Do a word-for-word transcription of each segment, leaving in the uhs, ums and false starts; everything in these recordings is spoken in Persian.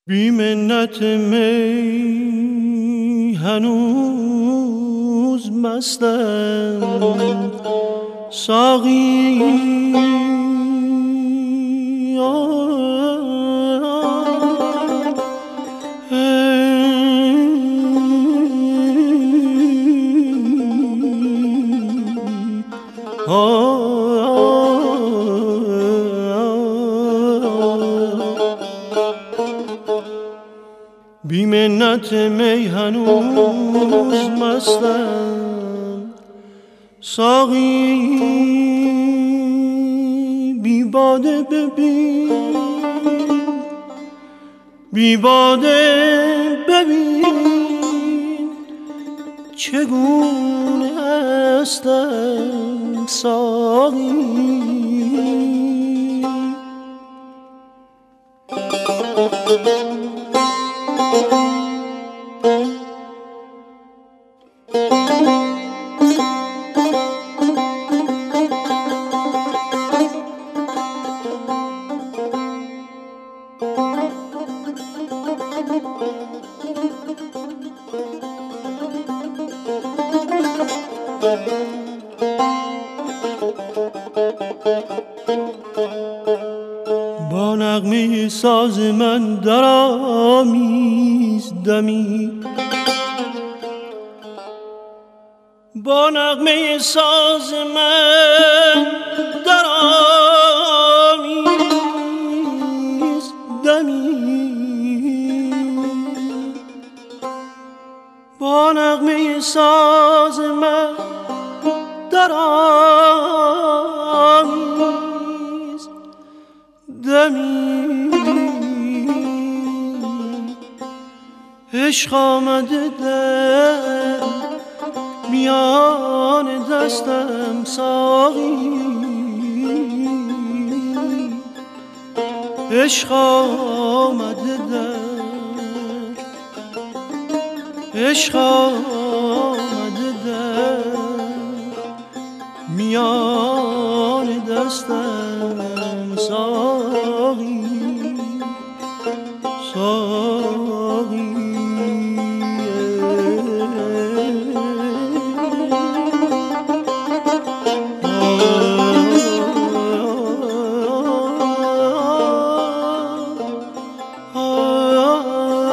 بی منت می هنوز مستم ساقی بی منت می هنوز مستم ساقی بی باده ببین بی باده ببین چگونه هستم ساقی با نغمه ساز من درآمیز دمی با نغمه ساز من درآمیز دمی با نغمه ساز من درآمیز دمی عشق آمده در میان دستم ساقی عشق آمده در عشق آمده در میان دستم ساقی ساقی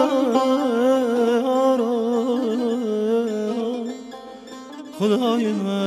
خدای من